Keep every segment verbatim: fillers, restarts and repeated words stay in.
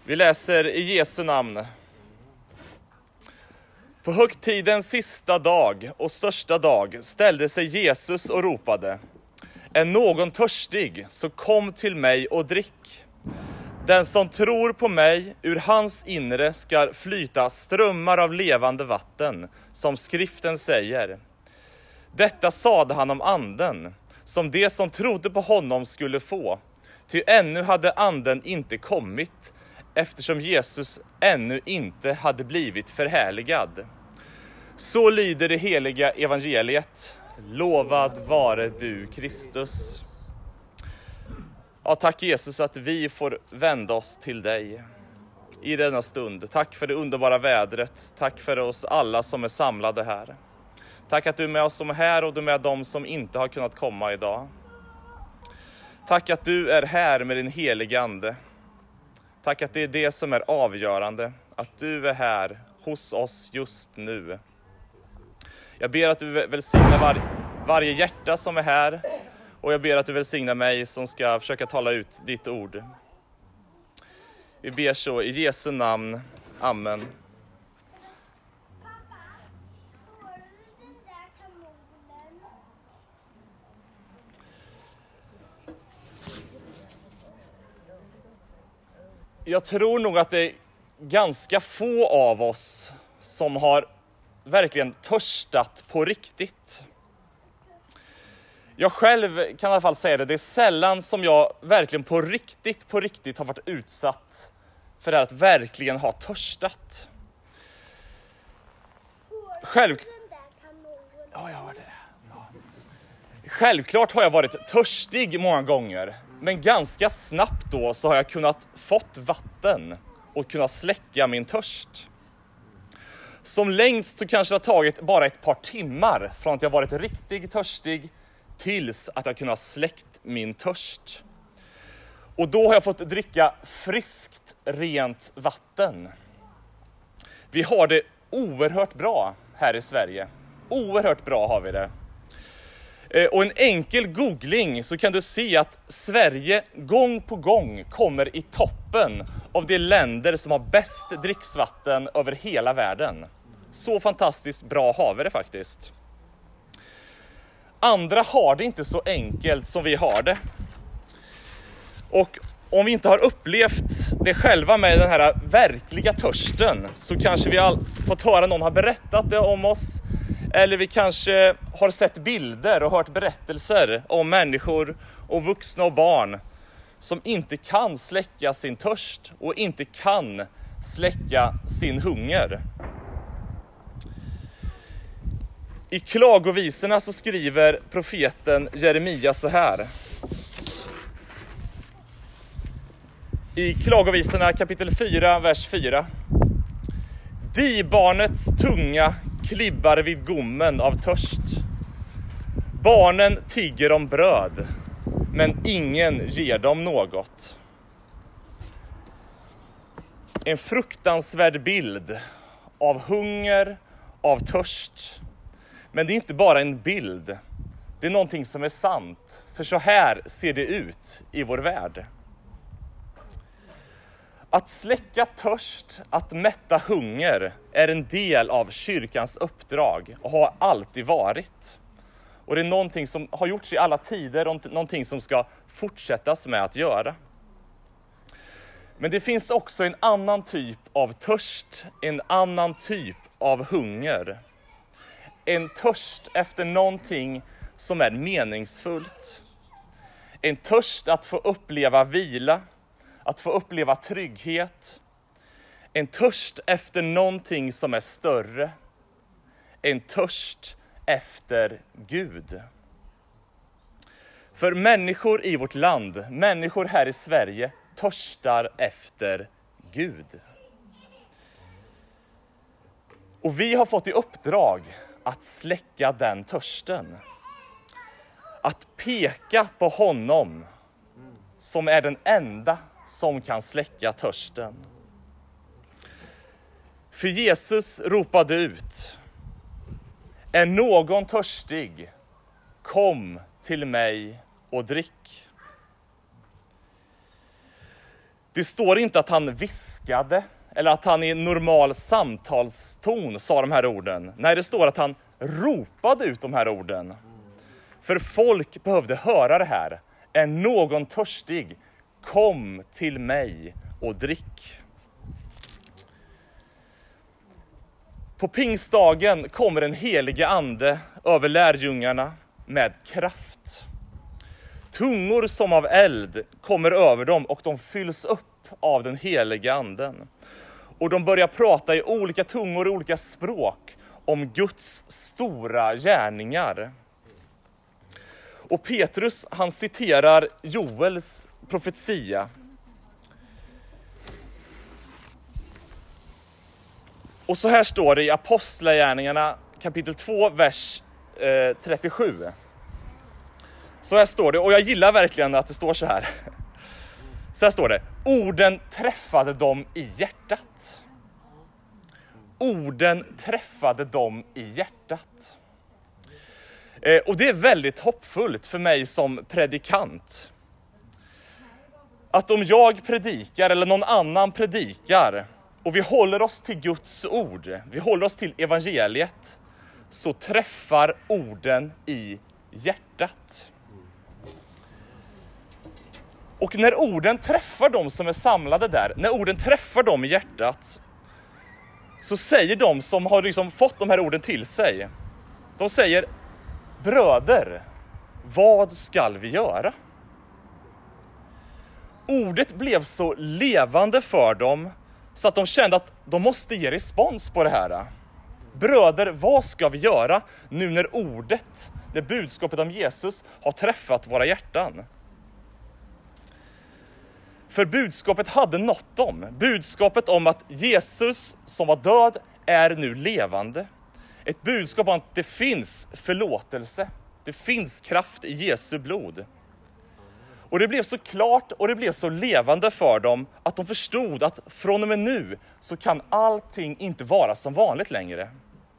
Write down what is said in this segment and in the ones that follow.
Vi läser i Jesu namn. På högtidens sista dag och största dag ställde sig Jesus och ropade: Är någon törstig, så kom till mig och drick. Den som tror på mig, ur hans inre ska flyta strömmar av levande vatten, som skriften säger. Detta sade han om anden, som det som trodde på honom skulle få. Ty ännu hade anden inte kommit, eftersom Jesus ännu inte hade blivit förhärligad. Så lyder det heliga evangeliet. Lovad vare du, Kristus. Ja, tack Jesus att vi får vända oss till dig i denna stund. Tack för det underbara vädret. Tack för oss alla som är samlade här. Tack att du är med oss som är här och du är med dem som inte har kunnat komma idag. Tack att du är här med din heliga ande. Tack att det är det som är avgörande. Att du är här hos oss just nu. Jag ber att du välsignar var, varje hjärta som är här. Och jag ber att du välsignar mig som ska försöka tala ut ditt ord. Vi ber så i Jesu namn. Amen. Jag tror nog att det är ganska få av oss som har verkligen törstat på riktigt. Jag själv kan i alla fall säga det. Det är sällan som jag verkligen på riktigt, på riktigt har varit utsatt för det att verkligen ha törstat. Själv... Ja, jag har det. Ja. Självklart har jag varit törstig många gånger. Men ganska snabbt då så har jag kunnat fått vatten och kunnat släcka min törst. Som längst så kanske det har tagit bara ett par timmar från att jag varit riktigt törstig tills att jag kunnat släckt min törst. Och då har jag fått dricka friskt, rent vatten. Vi har det oerhört bra här i Sverige. Oerhört bra har vi det. Och en enkel googling så kan du se att Sverige gång på gång kommer i toppen av de länder som har bäst dricksvatten över hela världen. Så fantastiskt bra har vi det faktiskt. Andra har det inte så enkelt som vi har det. Och om vi inte har upplevt det själva med den här verkliga törsten så kanske vi har fått höra någon ha berättat det om oss. Eller vi kanske har sett bilder och hört berättelser om människor och vuxna och barn som inte kan släcka sin törst och inte kan släcka sin hunger. I klagovisorna så skriver profeten Jeremia så här. I klagovisorna kapitel fyra, vers fyra. Di barnets tunga klibbar vid gommen av törst. Barnen tigger om bröd, men ingen ger dem något. En fruktansvärd bild av hunger, av törst. Men det är inte bara en bild. Det är någonting som är sant. För så här ser det ut i vår värld. Att släcka törst, att mätta hunger är en del av kyrkans uppdrag och har alltid varit. Och det är någonting som har gjorts i alla tider och någonting som ska fortsättas med att göra. Men det finns också en annan typ av törst, en annan typ av hunger. En törst efter någonting som är meningsfullt. En törst att få uppleva vila. Att få uppleva trygghet. En törst efter någonting som är större. En törst efter Gud. För människor i vårt land, människor här i Sverige, törstar efter Gud. Och vi har fått i uppdrag att släcka den törsten. Att peka på honom som är den enda som kan släcka törsten. För Jesus ropade ut: är någon törstig, kom till mig och drick. Det står inte att han viskade eller att han i normal samtalston sa de här orden. Nej, det står att han ropade ut de här orden. För folk behövde höra det här. Är någon törstig? Kom till mig och drick. På pingstdagen kommer den helige ande över lärjungarna med kraft. Tungor som av eld kommer över dem och de fylls upp av den helige anden. Och de börjar prata i olika tungor och olika språk om Guds stora gärningar. Och Petrus, han citerar Joels profetia. Och så här står det i Apostlagärningarna kapitel två, vers eh, trettiosju. Så här står det, och jag gillar verkligen att det står så här. Så här står det: orden träffade dem i hjärtat. Orden träffade dem i hjärtat. Eh, och det är väldigt hoppfullt för mig som predikant. Att om jag predikar eller någon annan predikar och vi håller oss till Guds ord, vi håller oss till evangeliet, så träffar orden i hjärtat. Och när orden träffar dem som är samlade där, när orden träffar dem i hjärtat, så säger de som har liksom fått de här orden till sig, de säger: bröder, vad ska vi göra? Ordet blev så levande för dem så att de kände att de måste ge respons på det här. Bröder, vad ska vi göra nu när ordet, det budskapet om Jesus, har träffat våra hjärtan? För budskapet hade nått dem. Budskapet om att Jesus som var död är nu levande. Ett budskap om att det finns förlåtelse. Det finns kraft i Jesu blod. Och det blev så klart och det blev så levande för dem att de förstod att från och med nu så kan allting inte vara som vanligt längre.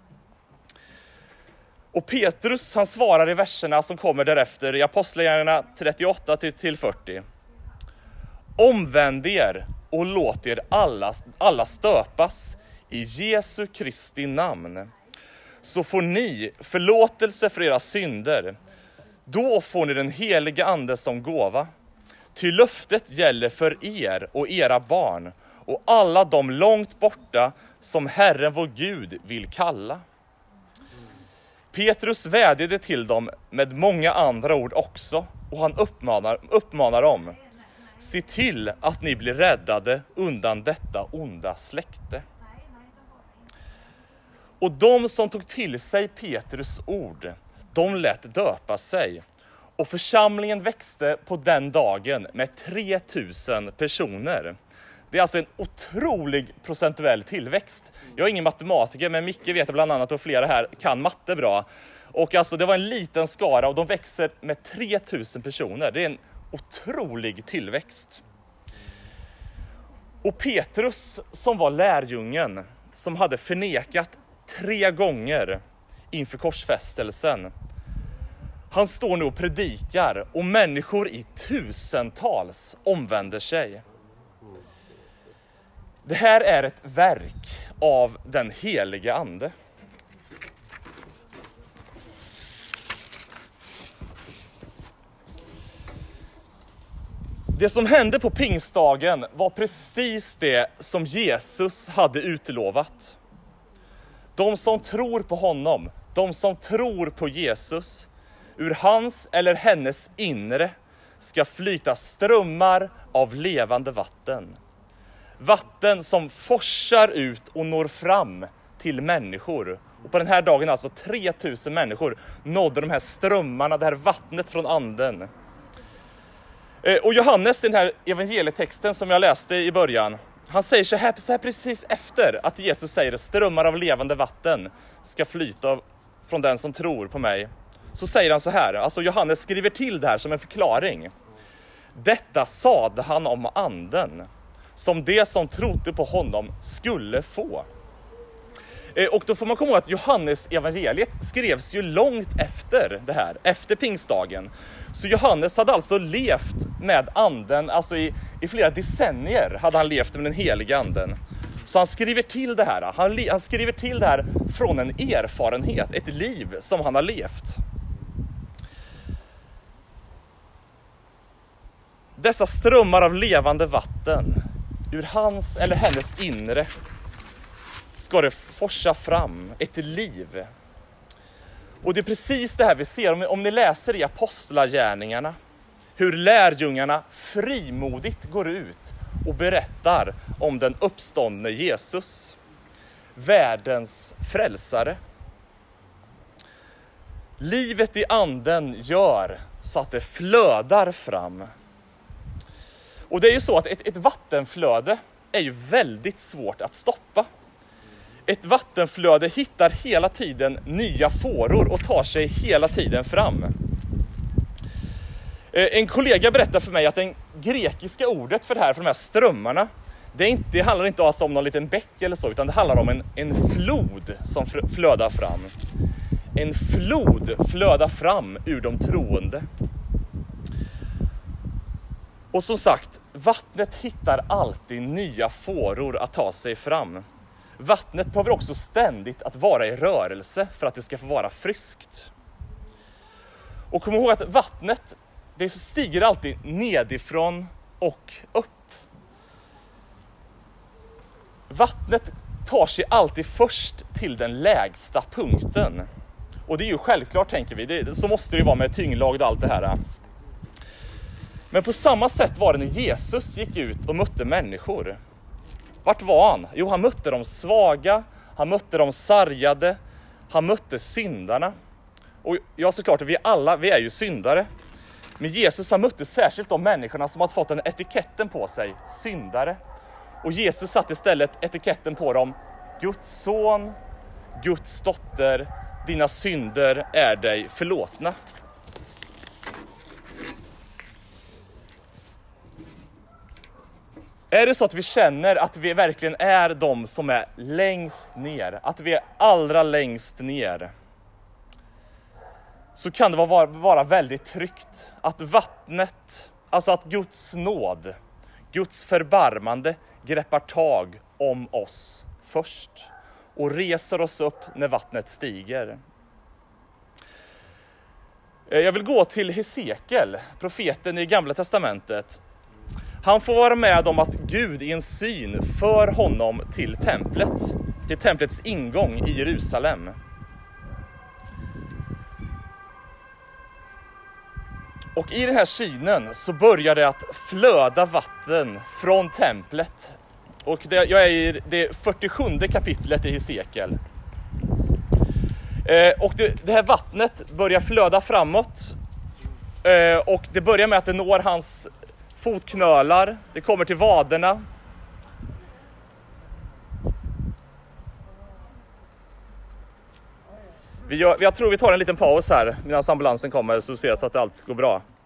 Och Petrus, han svarar i verserna som kommer därefter i Apostlagärningarna trettioåtta till fyrtio. Omvänd er och låt er alla, alla stöpas i Jesu Kristi namn. Så får ni förlåtelse för era synder. Då får ni den heliga ande som gåva. Ty löftet gäller för er och era barn och alla de långt borta som Herren vår Gud vill kalla. Petrus vädjade till dem med många andra ord också, och han uppmanar, uppmanar dem: se till att ni blir räddade undan detta onda släkte. Och de som tog till sig Petrus ord, de lät döpa sig. Och församlingen växte på den dagen med tre tusen personer. Det är alltså en otrolig procentuell tillväxt. Jag är ingen matematiker, men Micke vet bland annat, och flera här kan matte bra. Och alltså det var en liten skara och de växer med tre tusen personer. Det är en otrolig tillväxt. Och Petrus, som var lärjungen, som hade förnekat tre gånger inför korsfästelsen, han står nu och predikar och människor i tusentals omvänder sig. Det här är ett verk av den heliga ande. Det som hände på pingstdagen var precis det som Jesus hade utlovat. De som tror på honom, de som tror på Jesus, ur hans eller hennes inre ska flyta strömmar av levande vatten. Vatten som forsar ut och når fram till människor. Och på den här dagen alltså tre tusen människor nådde de här strömmarna, det här vattnet från anden. Och Johannes, den här evangelietexten som jag läste i början, han säger så här, så här precis efter att Jesus säger att strömmar av levande vatten ska flyta från den som tror på mig. Så säger han så här, alltså Johannes skriver till det här som en förklaring. Detta sade han om anden, som det som trodde på honom skulle få. Och då får man komma ihåg att Johannes evangeliet skrevs ju långt efter det här, efter pingstdagen. Så Johannes hade alltså levt med anden, alltså i, I flera decennier hade han levt med den heliga anden. Så han skriver till det här. Han, han skriver till det här från en erfarenhet, ett liv som han har levt. Dessa strömmar av levande vatten ur hans eller hennes inre ska det forsa fram ett liv. Och det är precis det här vi ser om, om ni läser i apostlagärningarna. Hur lärjungarna frimodigt går ut och berättar om den uppståndne Jesus. Världens frälsare. Livet i anden gör så att det flödar fram. Och det är ju så att ett, ett vattenflöde är ju väldigt svårt att stoppa. Ett vattenflöde hittar hela tiden nya fåror och tar sig hela tiden fram. En kollega berättade för mig att det grekiska ordet för det här, för de här strömmarna, det, är inte, det handlar inte alltså om någon liten bäck eller så, utan det handlar om en, en flod som flödar fram. En flod flödar fram ur de troende. Och som sagt, vattnet hittar alltid nya fåror att ta sig fram. Vattnet behöver också ständigt att vara i rörelse för att det ska få vara friskt. Och kom ihåg att vattnet, det stiger alltid nedifrån och upp. Vattnet tar sig alltid först till den lägsta punkten. Och det är ju självklart, tänker vi. Det, så måste det ju vara med tyngdlag och allt det här. Men på samma sätt var det när Jesus gick ut och mötte människor. Vart var han? Jo, han mötte de svaga, han mötte de sargade, han mötte syndarna. Och ja, såklart, vi alla, vi är ju syndare. Men Jesus, han mötte särskilt de människorna som hade fått den etiketten på sig, syndare. Och Jesus satte istället etiketten på dem, Guds son, Guds dotter, dina synder är dig förlåtna. Är det så att vi känner att vi verkligen är de som är längst ner, att vi är allra längst ner, så kan det vara, vara väldigt tryggt att vattnet, alltså att Guds nåd, Guds förbarmande greppar tag om oss först och reser oss upp när vattnet stiger. Jag vill gå till Hesekiel, profeten i Gamla testamentet. Han får vara med om att Gud i en syn för honom till templet, till templets ingång i Jerusalem. Och i den här synen så börjar det att flöda vatten från templet. Och det, jag är i det fyrtiosjunde kapitlet i Hesekiel. Eh, och det, det här vattnet börjar flöda framåt. Eh, och det börjar med att det når hans fotknölar. Det kommer till vaderna. Vi gör, jag tror vi tar en liten paus här medan ambulansen kommer, så ser jag så att allt går bra.